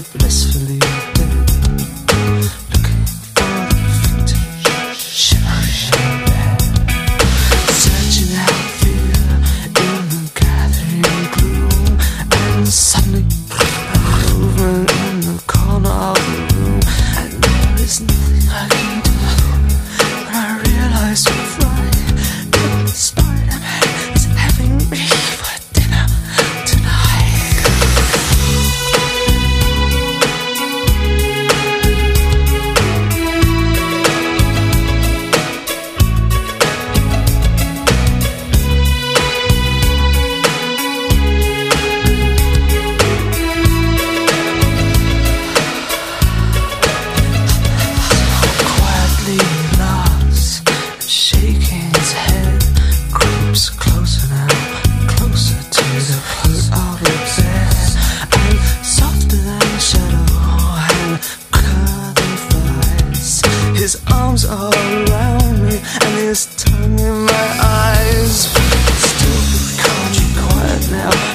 blissfully dead, looking for the vintage shivering bed, searching out fear in the gathering gloom, and suddenly movement in the corner of the room, and there is nothing I can do. When I realize we're right, that Spider-Man is having me for dinner tonight. Quietly lost, shaking his head, creeps closer now, closer to the foot of the bed, and softer than a shadow and quicker than flies. His arms are around me and his tongue in my eyes. Still calm and quiet now.